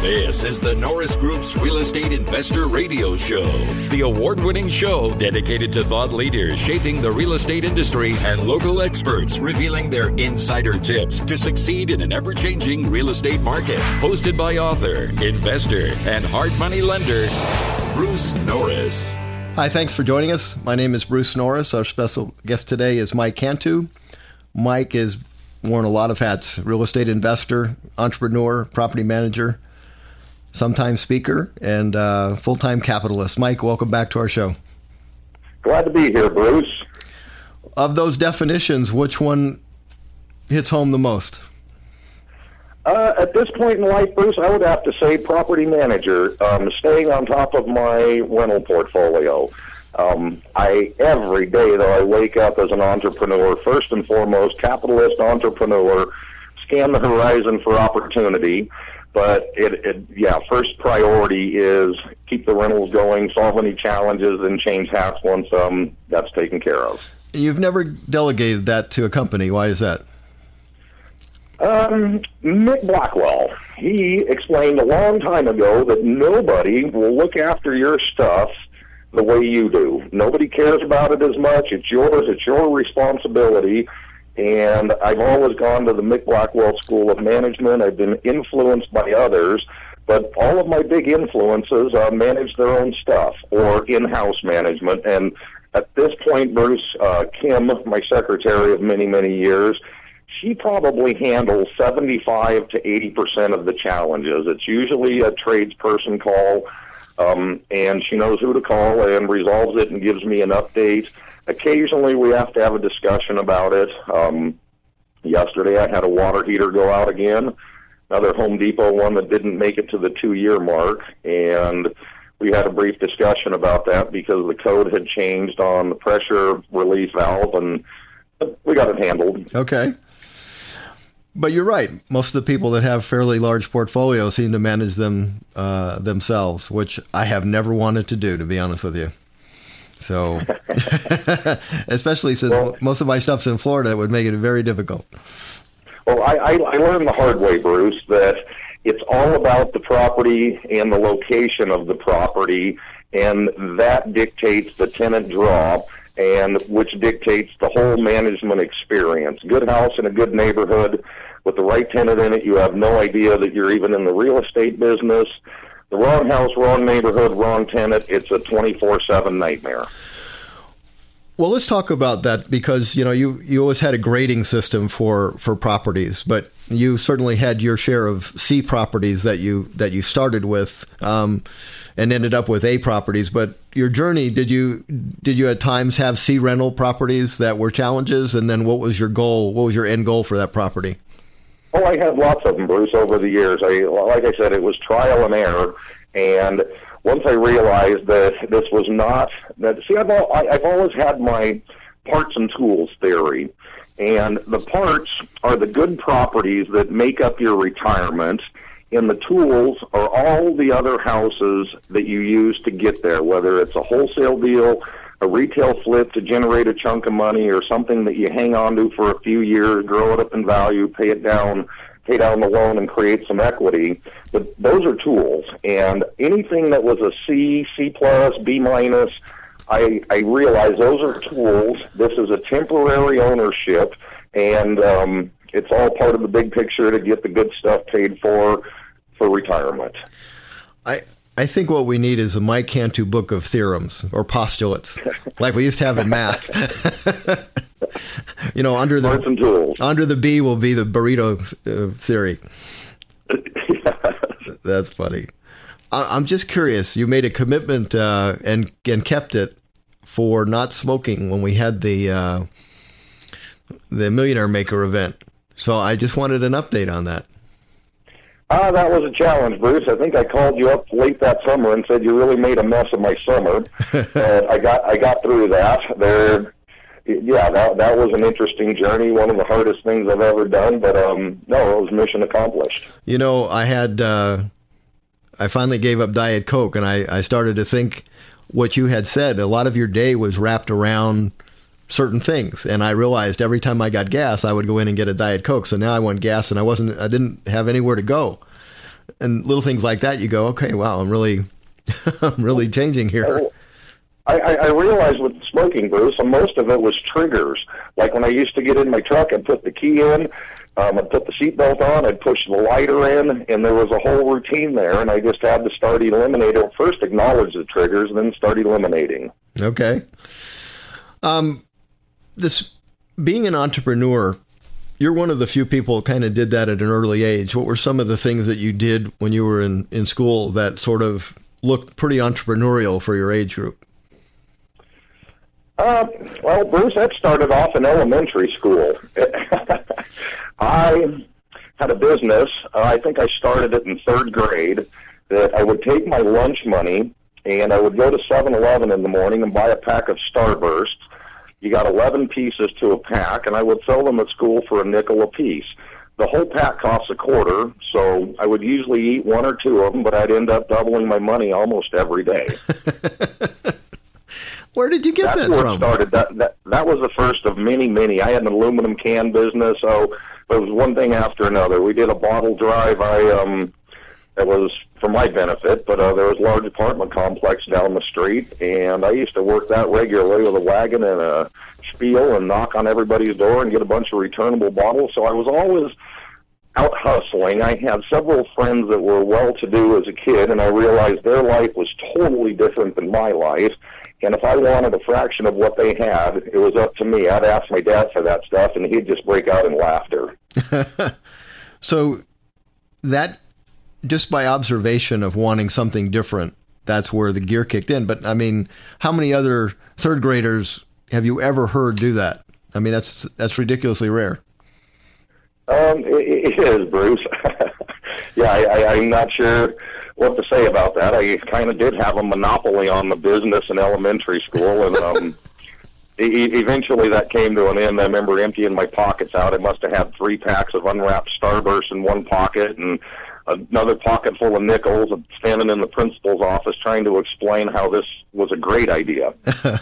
This is the Norris Group's Real Estate Investor Radio Show, the award-winning show dedicated to thought leaders shaping the real estate industry and local experts revealing their insider tips to succeed in an ever-changing real estate market. Hosted by author, investor, and hard money lender, Bruce Norris. Hi, thanks for joining us. My name is Bruce Norris. Our special guest today is Mike Cantu. Mike has worn a lot of hats: real estate investor, entrepreneur, property manager, sometime speaker, and full-time capitalist. Mike, welcome back to our show. Glad to be here, Bruce. Of those definitions, which one hits home the most? At this point in life, Bruce, I would have to say property manager, staying on top of my rental portfolio. Every day, though, I wake up as an entrepreneur, first and foremost, capitalist entrepreneur, scan the horizon for opportunity. But first priority is keep the rentals going, solve any challenges, and change hats once that's taken care of. You've never delegated that to a company. Why is that? Mick Blackwell, he explained a long time ago that nobody will look after your stuff the way you do. Nobody cares about it as much. It's yours. It's your responsibility. And I've always gone to the Mick Blackwell School of Management. I've been influenced by others, but all of my big influences manage their own stuff or in-house management. And at this point, Bruce, Kim, my secretary of many, many years, she probably handles 75 to 80% of the challenges. It's usually a tradesperson call, and she knows who to call and resolves it and gives me an update. Occasionally, we have to have a discussion about it. Yesterday, I had a water heater go out again, another Home Depot one that didn't make it to the 2-year mark, and we had a brief discussion about that because the code had changed on the pressure release valve, and we got it handled. Okay. But you're right. Most of the people that have fairly large portfolios seem to manage them themselves, which I have never wanted to do, to be honest with you. So, especially since most of my stuff's in Florida, it would make it very difficult. Well, I learned the hard way, Bruce, that it's all about the property and the location of the property, and that dictates the tenant draw, and which dictates the whole management experience. Good house in a good neighborhood with the right tenant in it, you have no idea that you're even in the real estate business. The wrong house, wrong neighborhood, wrong tenant, it's a 24/7 nightmare. Well, let's talk about that because, you always had a grading system for properties, but you certainly had your share of C properties that you started with and ended up with A properties. But your journey, did you at times have C rental properties that were challenges? And then what was your goal? What was your end goal for that property? Oh, I had lots of them, Bruce, over the years. Like I said, it was trial and error. And once I realized that this was not that. See, I've always had my parts and tools theory, and the parts are the good properties that make up your retirement, and the tools are all the other houses that you use to get there, whether it's a wholesale deal, a retail flip to generate a chunk of money, or something that you hang on to for a few years, grow it up in value, pay down the loan, and create some equity. But those are tools. And anything that was a C, C+, B-, I realize those are tools. This is a temporary ownership, and it's all part of the big picture to get the good stuff paid for retirement. I think what we need is a Mike Cantu book of theorems or postulates, like we used to have in math. Under the B will be the burrito theory. That's funny. I'm just curious. You made a commitment and kept it for not smoking when we had the Millionaire Maker event. So I just wanted an update on that. That was a challenge, Bruce. I think I called you up late that summer and said you really made a mess of my summer. I got through that. That was an interesting journey, one of the hardest things I've ever done, but no, it was mission accomplished. I finally gave up Diet Coke, and I started to think what you had said. A lot of your day was wrapped around certain things, and I realized every time I got gas, I would go in and get a Diet Coke. So now I want gas, and I didn't have anywhere to go. and little things like that, you go, okay, wow, I'm really changing here. I realized with smoking, Bruce, and most of it was triggers. Like when I used to get in my truck, I'd put the key in, I'd put the seatbelt on, I'd push the lighter in, and there was a whole routine there, and I just had to start eliminating. First acknowledge the triggers, and then start eliminating. Okay. This being an entrepreneur, you're one of the few people who kind of did that at an early age. What were some of the things that you did when you were in school that sort of looked pretty entrepreneurial for your age group? Well, Bruce, that started off in elementary school. I had a business. I think I started it in third grade, that I would take my lunch money and I would go to 7-Eleven in the morning and buy a pack of Starbursts. You got 11 pieces to a pack, and I would sell them at school for $0.05 a piece. The whole pack costs $0.25, so I would usually eat one or two of them, but I'd end up doubling my money almost every day. Where did you get that from? Started. That was the first of many. I had an aluminum can business, so it was one thing after another. We did a bottle drive. It was for my benefit, but there was a large apartment complex down the street, and I used to work that regularly with a wagon and a spiel and knock on everybody's door and get a bunch of returnable bottles. So I was always out hustling. I had several friends that were well-to-do as a kid, and I realized their life was totally different than my life. And if I wanted a fraction of what they had, it was up to me. I'd ask my dad for that stuff, and he'd just break out in laughter. So that, just by observation of wanting something different, that's where the gear kicked in. But, I mean, how many other third graders have you ever heard do that? I mean, that's ridiculously rare. It is, Bruce. Yeah, I'm not sure what to say about that. I kind of did have a monopoly on the business in elementary school, and eventually that came to an end. I remember emptying my pockets out. I must have had 3 packs of unwrapped Starburst in one pocket and another pocket full of nickels, and standing in the principal's office trying to explain how this was a great idea.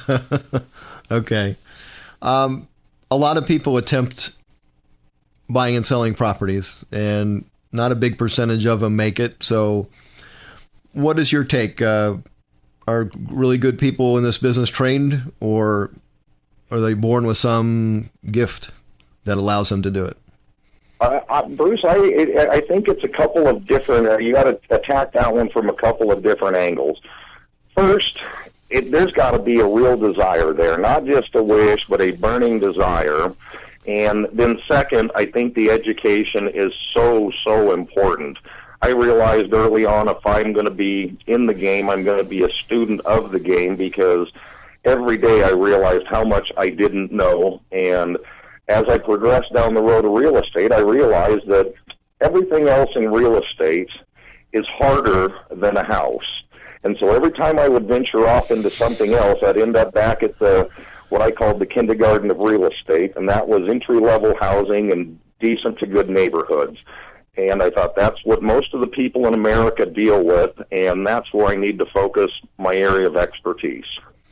Okay. A lot of people attempt buying and selling properties, and not a big percentage of them make it. So what is your take? Are really good people in this business trained, or are they born with some gift that allows them to do it? Bruce, I think it's a couple of different, you got to attack that one from a couple of different angles. First, there's got to be a real desire there, not just a wish, but a burning desire. And then second, I think the education is so important. I realized early on, if I'm going to be in the game, I'm going to be a student of the game, because every day I realized how much I didn't know. And as I progressed down the road of real estate, I realized that everything else in real estate is harder than a house. And so every time I would venture off into something else, I'd end up back at what I called the kindergarten of real estate, and that was entry-level housing and decent to good neighborhoods. And I thought that's what most of the people in America deal with, and that's where I need to focus my area of expertise.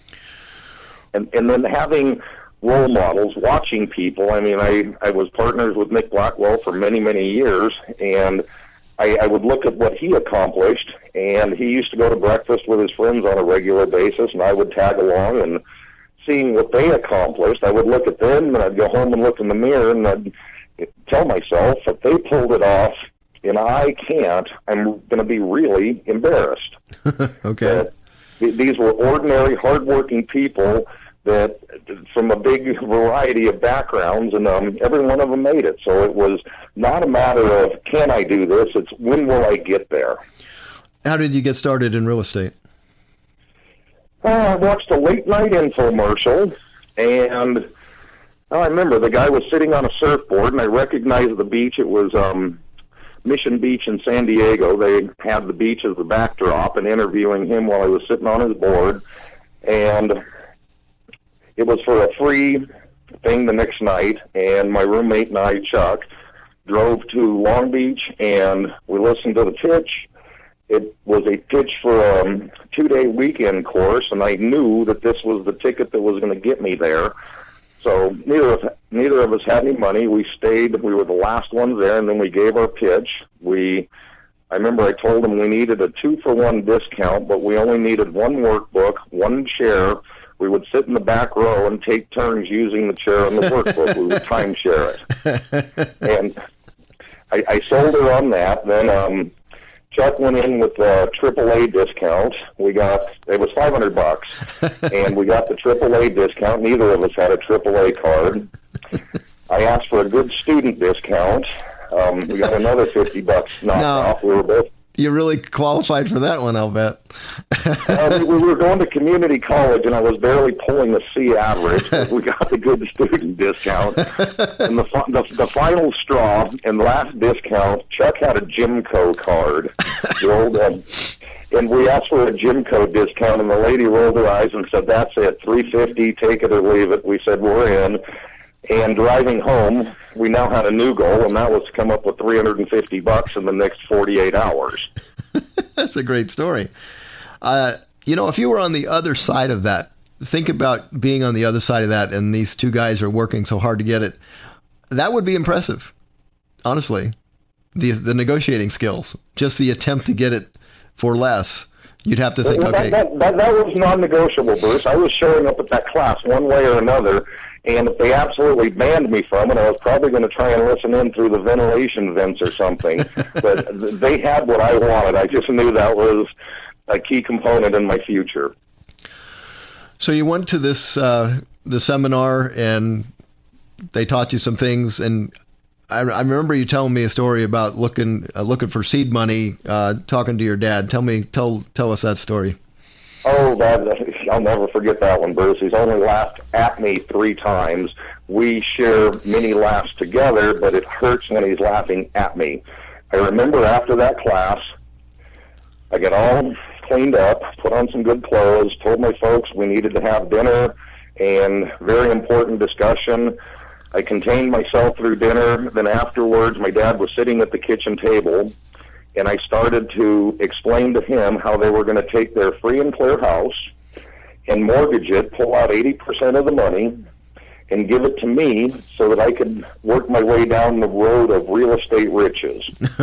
And then having role models, watching people. I mean, I was partners with Nick Blackwell for many years, and I would look at what he accomplished, and he used to go to breakfast with his friends on a regular basis, and I would tag along, and seeing what they accomplished, I would look at them, and I'd go home and look in the mirror, and I'd tell myself, if they pulled it off and I can't, I'm going to be really embarrassed. Okay. These were ordinary, hardworking people that from a big variety of backgrounds, and every one of them made it. So it was not a matter of, can I do this? It's, when will I get there? How did you get started in real estate? I watched a late-night infomercial, and I remember the guy was sitting on a surfboard, and I recognized the beach. It was Mission Beach in San Diego. They had the beach as the backdrop, and interviewing him while I was sitting on his board. And it was for a free thing the next night, and my roommate and I, Chuck, drove to Long Beach, and we listened to the pitch. It was a pitch for a 2-day weekend course, and I knew that this was the ticket that was going to get me there. So neither of us had any money. We stayed. We were the last ones there, and then we gave our pitch. We I remember I told him we needed a 2-for-1 discount, but we only needed one workbook, one chair. We would sit in the back row and take turns using the chair and the workbook. We would timeshare it. And I sold her on that. Then Chuck went in with a AAA discount. It was $500, and we got the AAA discount. Neither of us had a AAA card. I asked for a good student discount. We got another $50 knocked off. We were both. You really qualified for that one, I'll bet. We were going to community college, and I was barely pulling a C average. But we got the good student discount. And the final straw and last discount, Chuck had a Gymco card. And we asked for a Gymco discount, and the lady rolled her eyes and said, "That's it, $350, take it or leave it." We said, "We're in." And driving home, we now had a new goal, and that was to come up with $350 in the next 48 hours. That's a great story. If you were on the other side of that, think about being on the other side of that, and these two guys are working so hard to get it. That would be impressive, honestly. The negotiating skills, just the attempt to get it for less. You'd have to think, okay. That was non-negotiable, Bruce. I was showing up at that class one way or another, and if they absolutely banned me from it, I was probably going to try and listen in through the ventilation vents or something. But they had what I wanted. I just knew that was a key component in my future. So you went to this the seminar, and they taught you some things, and I remember you telling me a story about looking for seed money, talking to your dad. Tell us that story. Oh, I'll never forget that one, Bruce. He's only laughed at me 3 times. We share many laughs together, but it hurts when he's laughing at me. I remember after that class, I got all cleaned up, put on some good clothes, told my folks we needed to have dinner, and very important discussion. I contained myself through dinner. Then afterwards, my dad was sitting at the kitchen table, and I started to explain to him how they were going to take their free and clear house and mortgage it, pull out 80% of the money, and give it to me so that I could work my way down the road of real estate riches.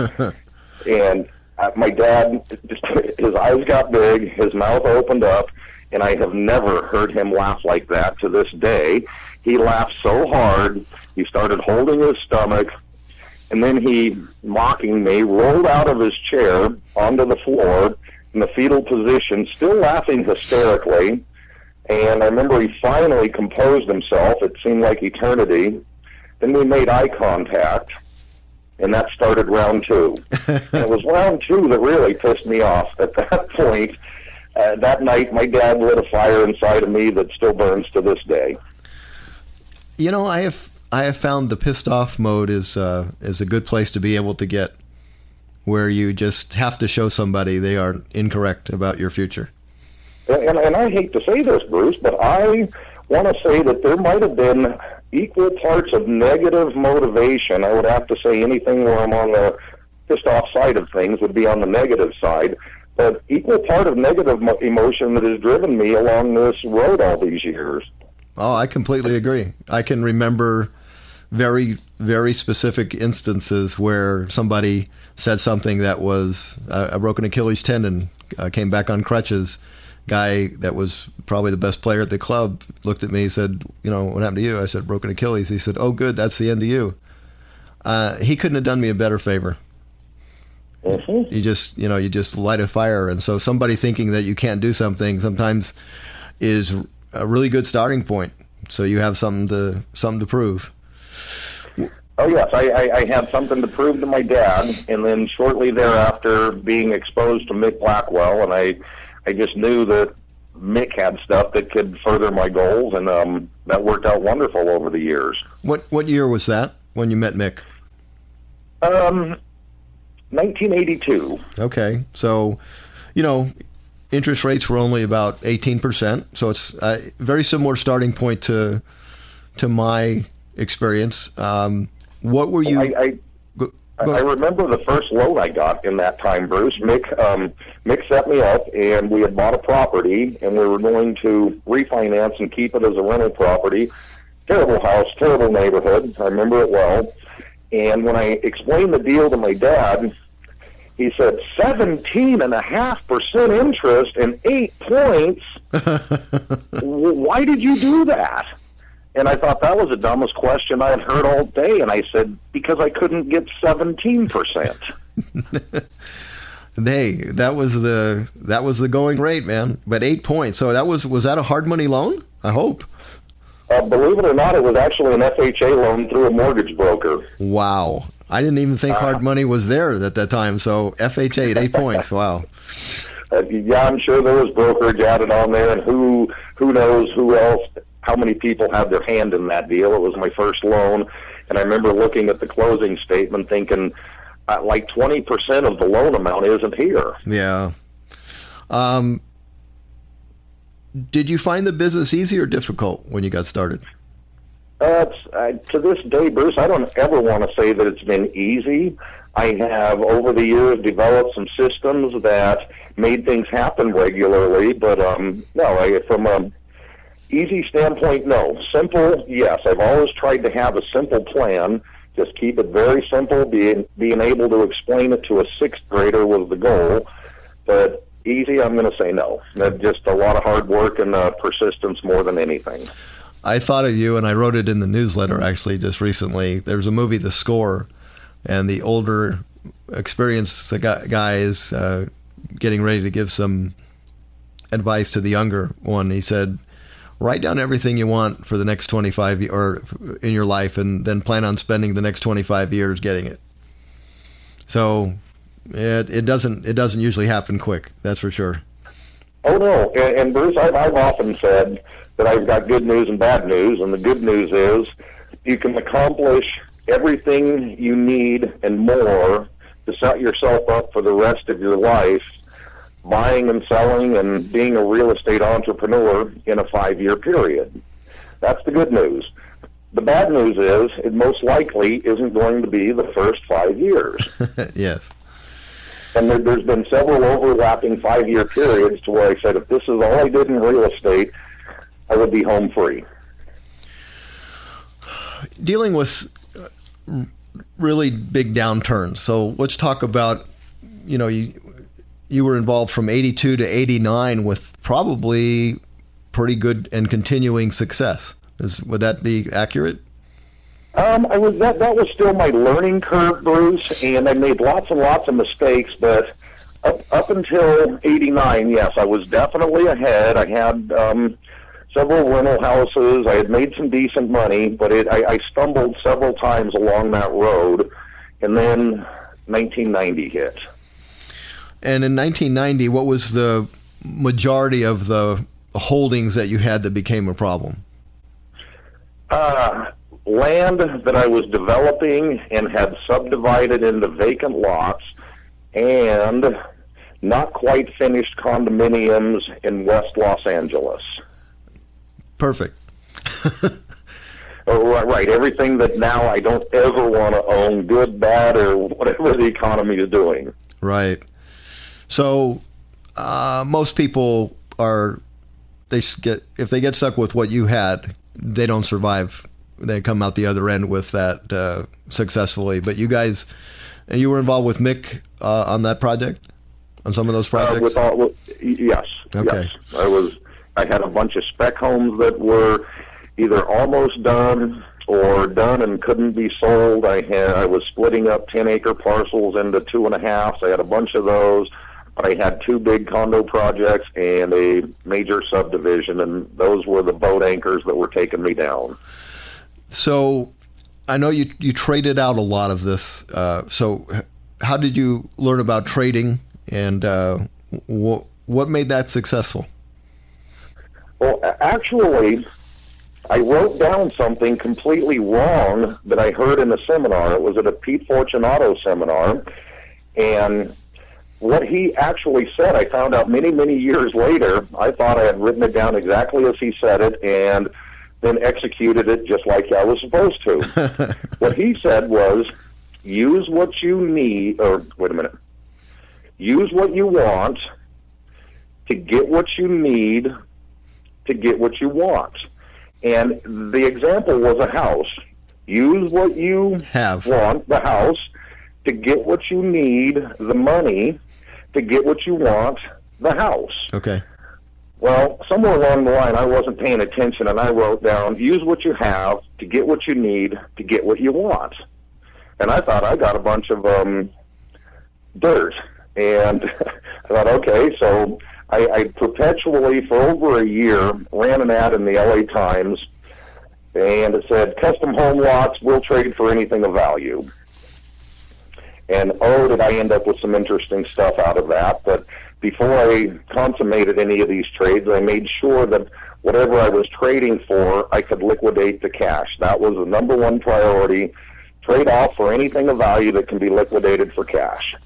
And my dad, his eyes got big, his mouth opened up, and I have never heard him laugh like that to this day. He laughed so hard, he started holding his stomach, and then he, mocking me, rolled out of his chair onto the floor in the fetal position, still laughing hysterically. And I remember he finally composed himself. It seemed like eternity. Then we made eye contact, and that started round 2. And it was round 2 that really pissed me off. At that point, that night, my dad lit a fire inside of me that still burns to this day. You know, I have found the pissed off mode is a good place to be able to get, where you just have to show somebody they are incorrect about your future. And I hate to say this, Bruce, but I want to say that there might have been equal parts of negative motivation. I would have to say anything where I'm on the pissed off side of things would be on the negative side, but equal part of negative emotion that has driven me along this road all these years. Oh, I completely agree. I can remember very, very specific instances where somebody said something that was a broken Achilles tendon, came back on crutches. Guy that was probably the best player at the club looked at me and said, "What happened to you?" I said, "Broken Achilles." He said, "Oh, good, that's the end of you." He couldn't have done me a better favor. Mm-hmm. You just light a fire. And so somebody thinking that you can't do something sometimes is a really good starting point. So you have something to prove. Oh, yes, I had something to prove to my dad, and then shortly thereafter being exposed to Mick Blackwell, and I just knew that Mick had stuff that could further my goals, and that worked out wonderful over the years. What year was that when you met Mick? 1982. Okay, so, interest rates were only about 18%, so it's a very similar starting point to my experience. What were you... I remember the first loan I got in that time, Bruce. Mick set me up, and we had bought a property, and we were going to refinance and keep it as a rental property. Terrible house, terrible neighborhood. I remember it well. And when I explained the deal to my dad, He said, 17.5% interest and 8 points. Why did you do that? And I thought that was the dumbest question I had heard all day. And I said, because I couldn't get 17%. Hey, that was the going rate, man. But 8 points. So was that a hard money loan? I hope. Believe it or not, it was actually an FHA loan through a mortgage broker. Wow. I didn't even think hard money was there at that time. So FHA at 8 points. Wow. Yeah, I'm sure there was brokerage added on there, and who knows who else, how many people had their hand in that deal. It was my first loan, and I remember looking at the closing statement thinking, like 20% of the loan amount isn't here. Yeah. Did you find the business easy or difficult when you got started? To this day, Bruce, I don't ever want to say that it's been easy. I have, over the years, developed some systems that made things happen regularly, but no, from an easy standpoint, no. Simple, yes. I've always tried to have a simple plan. Just keep it very simple. Being able to explain it to a sixth grader was the goal. But easy, I'm going to say no. That's just a lot of hard work and persistence more than anything. I thought of you, and I wrote it in the newsletter, actually, just recently. There was a movie, The Score, and the older, experienced guy is getting ready to give some advice to the younger one. He said, write down everything you want for the next 25 years or in your life, and then plan on spending the next 25 years getting it. So it doesn't usually happen quick. That's for sure. Oh no, and Bruce, I've often said that I've got good news and bad news, and the good news is you can accomplish everything you need and more to set yourself up for the rest of your life, buying and selling and being a real estate entrepreneur in a 5-year period. That's the good news. The bad news is it most likely isn't going to be the first 5 years. Yes. And there's been several overlapping 5-year periods to where I said, if this is all I did in real estate, I would be home free. Dealing with really big downturns. So let's talk about, you were involved from 82 to 89 with probably pretty good and continuing success. Would that be accurate? That was still my learning curve, Bruce, and I made lots and lots of mistakes, but up until 89, yes, I was definitely ahead. I had several rental houses. I had made some decent money, but I stumbled several times along that road, and then 1990 hit. And in 1990, what was the majority of the holdings that you had that became a problem? Land that I was developing and had subdivided into vacant lots, and not quite finished condominiums in West Los Angeles. Perfect. Right. Everything that now I don't ever want to own, good, bad, or whatever the economy is doing. Right. So most people if they get stuck with what you had, they don't survive. They come out the other end with that successfully. But you guys, you were involved with Mick on that project, on some of those projects? Yes. Okay. Yes. I had a bunch of spec homes that were either almost done or done and couldn't be sold. I was splitting up 10-acre parcels into 2.5. I had a bunch of those. But I had 2 big condo projects and a major subdivision, and those were the boat anchors that were taking me down. So I know you traded out a lot of this. So how did you learn about trading, and what made that successful? Well, actually, I wrote down something completely wrong that I heard in a seminar. It was at a Pete Fortunato seminar, and what he actually said, I found out many, many years later. I thought I had written it down exactly as he said it and then executed it just like I was supposed to. What he said was, use what you need, use what you want to get what you need to get what you want. And the example was a house. Use what you want, the house, to get what you need, the money to get what you want, the house. Okay. Well, somewhere along the line, I wasn't paying attention, and I wrote down, use what you have to get what you need to get what you want. And I thought I got a bunch of dirt. And I thought, okay, so I perpetually, for over a year, ran an ad in the LA Times, and it said, custom home lots will trade for anything of value. And oh, did I end up with some interesting stuff out of that. But before I consummated any of these trades, I made sure that whatever I was trading for, I could liquidate the cash. That was the number one priority. Trade off for anything of value that can be liquidated for cash.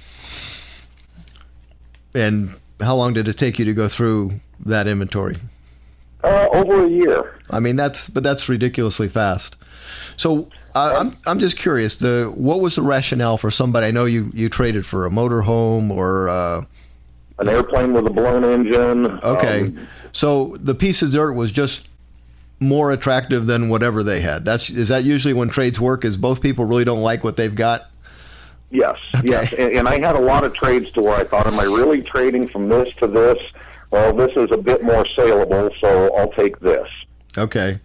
And how long did it take you to go through that inventory? Over a year. I mean, that's ridiculously fast. So I'm just curious. What was the rationale for somebody? I know you traded for a motorhome or an airplane with a blown engine. Okay, so the piece of dirt was just more attractive than whatever they had. Is that usually when trades work? Is both people really don't like what they've got? Yes, okay. Yes. And I had a lot of trades to where I thought, am I really trading from this to this? Well, this is a bit more saleable, so I'll take this. Okay.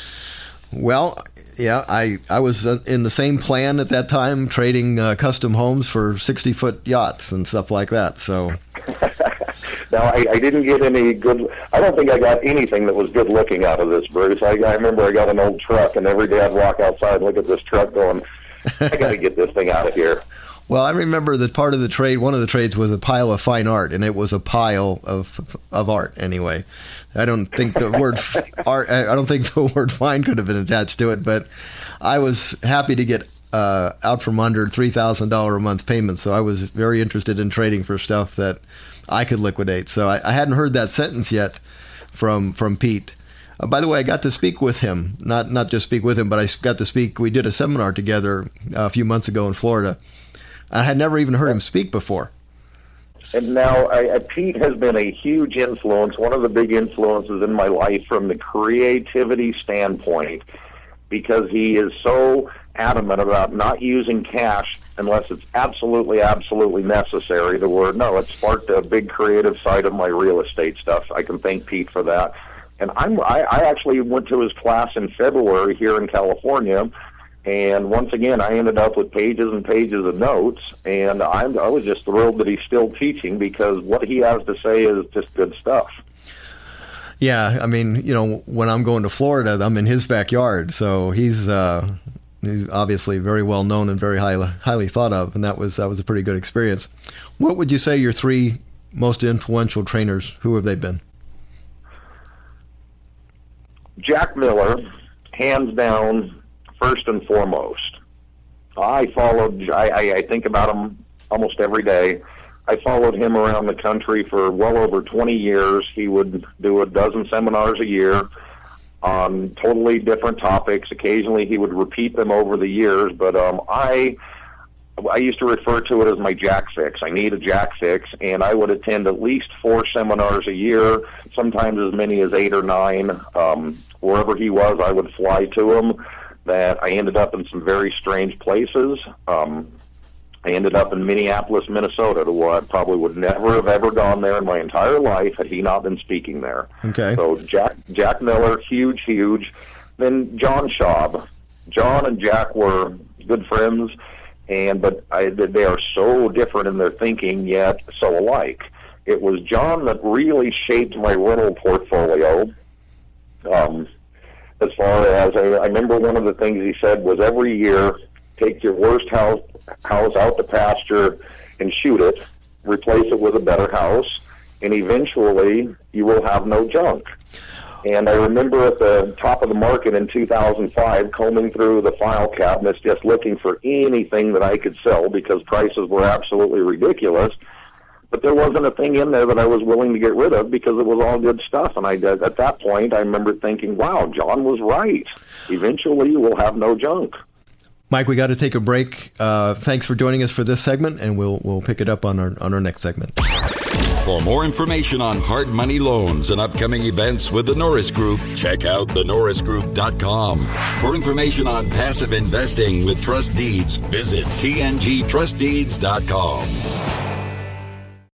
Well, yeah, I was in the same plan at that time, trading custom homes for 60-foot yachts and stuff like that. So, now I didn't get any good. I don't think I got anything that was good looking out of this, Bruce. I remember I got an old truck, and every day I'd walk outside and look at this truck, going, I got to get this thing out of here. Well, I remember that part of the trade, one of the trades was a pile of fine art, and it was a pile of art anyway. I don't think the word art, I don't think the word fine could have been attached to it, but I was happy to get out from under $3,000 a month payments, so I was very interested in trading for stuff that I could liquidate. So I hadn't heard that sentence yet from Pete. By the way, I got to speak with him, not just speak with him, but I got to speak. We did a seminar together a few months ago in Florida. I had never even heard him speak before. And now Pete has been a huge influence, one of the big influences in my life from the creativity standpoint, because he is so adamant about not using cash unless it's absolutely, absolutely necessary. The word, no, it sparked a big creative side of my real estate stuff. I can thank Pete for that. And I actually went to his class in February here in California, and once again, I ended up with pages and pages of notes, and I was just thrilled that he's still teaching, because what he has to say is just good stuff. Yeah, I mean, you know, when I'm going to Florida, I'm in his backyard, so he's obviously very well known and very highly thought of, and that was a pretty good experience. What would you say your three most influential trainers, who have they been? Jack Miller, hands down, first and foremost. I think about him almost every day. I followed him around the country for well over 20 years. He would do a dozen seminars a year on totally different topics. Occasionally he would repeat them over the years, but I used to refer to it as my Jack Fix. I need a Jack Fix, and I would attend at least 4 seminars a year, sometimes as many as 8 or 9. Wherever he was, I would fly to him. That I ended up in some very strange places. I ended up in Minneapolis, Minnesota, to where I probably would never have ever gone there in my entire life had he not been speaking there. Okay. So Jack Miller, huge. Then John Schaub. John and Jack were good friends, but they are so different in their thinking, yet so alike. It was John that really shaped my rental portfolio. As far as I remember, one of the things he said was, every year, take your worst house out to pasture and shoot it, replace it with a better house, and eventually you will have no junk. And I remember at the top of the market in 2005, combing through the file cabinets, just looking for anything that I could sell, because prices were absolutely ridiculous. But there wasn't a thing in there that I was willing to get rid of, because it was all good stuff. And at that point, I remember thinking, wow, John was right. Eventually, we'll have no junk. Mike, we got to take a break. Thanks for joining us for this segment, and we'll pick it up on our next segment. For more information on hard money loans and upcoming events with the Norris Group, check out thenorrisgroup.com. For information on passive investing with trust deeds, visit tngtrustdeeds.com.